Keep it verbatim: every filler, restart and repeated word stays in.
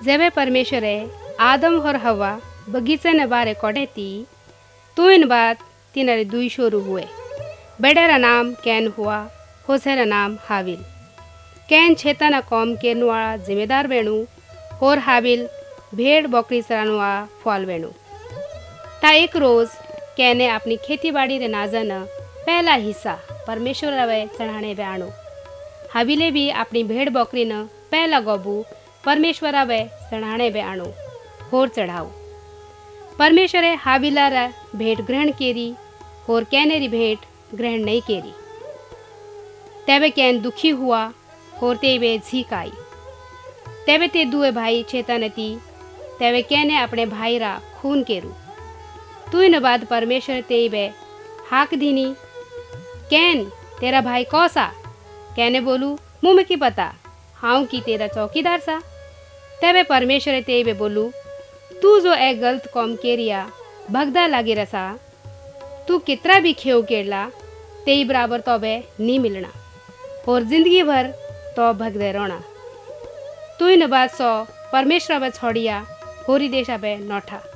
जेबे परमेश्वरे आदम और हवा बगीचे ने बारे कोडे थी तो इन बात तिनारे दुई शोरू हुए। बेडेरा नाम कैन हुआ, होसेरा नाम हाविल। कैन छेताना कौम के नुआ जिम्मेदार वेणु और हाविल भेड़ बकरी चरानुआ फॉल वेणु। ता एक रोज कैने अपनी खेती बाड़ी रे नाजन पहला हिस्सा परमेश्वर रवे चढ़ाने बे आणु। हाविले भी अपनी भेड़ बकरी न पहला गोबू परमेश्वर वे चढ़ाने बे आणु होर चढ़ाऊ। परमेश्वरे हाविला रा भेंट ग्रहण केरी और कैनेरी भेंट ग्रहण नहीं केरी। तेबे कैन दुखी हुआ और तेबे झीक आई। तेबे ते दुए भाई चेतनती तेबे कैने अपने भाई रा खून केरू। तू इन बाद परमेश्वर तेबे हाक दीनी, कैन तेरा भाई कौसा? कैने बोलू, मुँह की पता हाँ की तेरा चौकीदार सा। तेबे परमेश्वर तेबे बोलू, तू जो एक गलत कौम केरिया भगदा लागे रसा, तू कितना भी खेव केरला ते बराबर तो बे नी मिलना और जिंदगी भर तो भगदे रोना। तू इन बात सो परमेश्वर बे छोड़िया होरी देशा बे नौठा।